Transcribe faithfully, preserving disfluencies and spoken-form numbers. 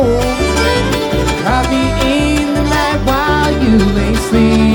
home. Call me in the night while you ain't sleep.